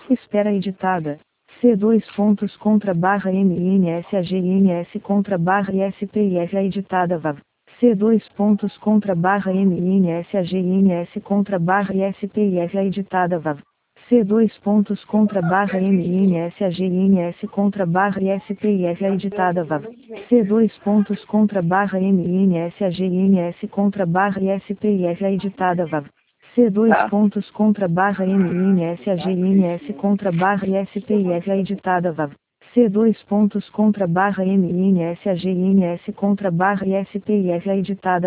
Espera editada. C2 pontos contra barra MINSAGINS contra barra ISPIF editada VAV. C2 pontos contra barra MINSAGINS contra barra ISPIF editada VAV. C2 pontos contra barra MINSAGINS contra barra ISPIF editada VAV. C2 pontos contra barra MINSAGINS contra barra ISPIF editada VAV. C2 pontos contra barra MINSAGINS contra barra ISPIF editada VAV. C2 pontos contra barra MINSAGINS contra barra ISPIF editada